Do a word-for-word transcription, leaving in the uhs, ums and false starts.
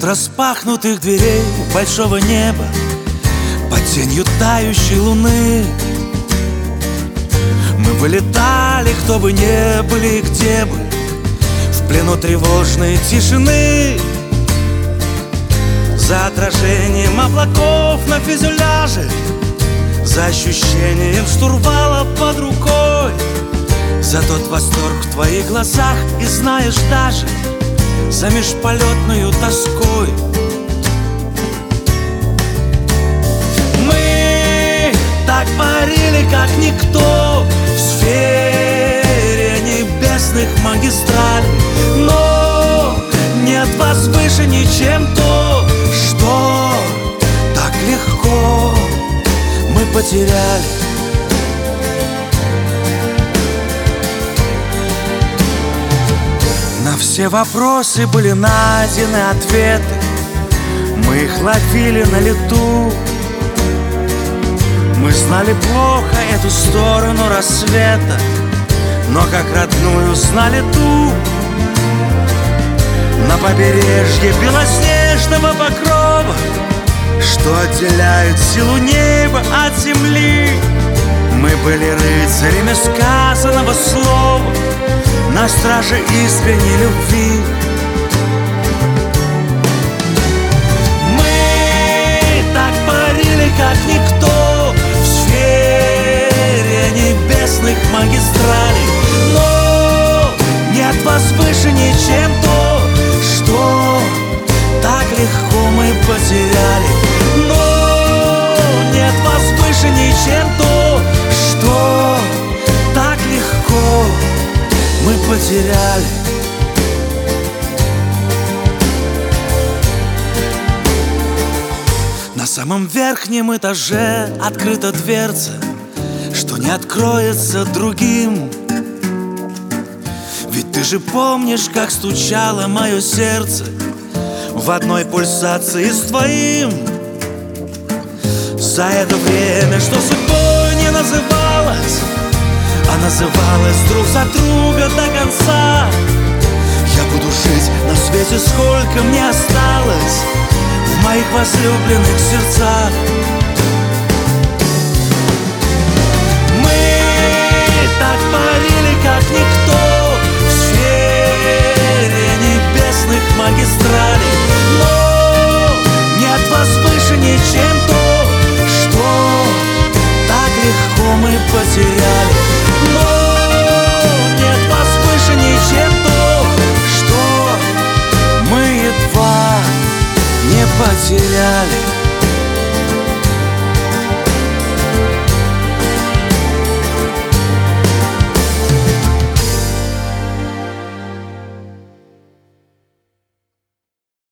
распахнутых дверей большого неба, под тенью тающей луны мы вылетали, кто бы не были, где бы, в плену тревожной тишины. За отражением облаков на фюзеляже, за ощущением штурвала под рукой, за тот восторг в твоих глазах и, знаешь, даже за межполетную тоской. Мы так парили, как никто, в сфере небесных магистралей, но нет возвышенней, чем то, что так легко мы потеряли. На все вопросы были найдены ответы, мы их ловили на лету. Мы знали плохо эту сторону рассвета, но как родную знали ту. На побережье белоснежного покрова, что отделяет силу неба от земли, мы были рыцарями сказанного слова, на страже искренней любви. Мы так парили, как никто, в сфере небесных магистралей, но нет возвышенней, чем то, что так легко мы потеряли. Но нет возвышенней, чем то, что так легко мы потеряли. На самом верхнем этаже открыта дверца, что не откроется другим. Ведь ты же помнишь, как стучало мое сердце в одной пульсации с твоим. За это время, что судьбой не называлось, а называлась друг за друга до конца, я буду жить на свете, сколько мне осталось в моих возлюбленных сердцах. Мы так парили, как никто, в сфере небесных магистралей, но нет возвышенней, чем то, что так легко мы потеряли. Но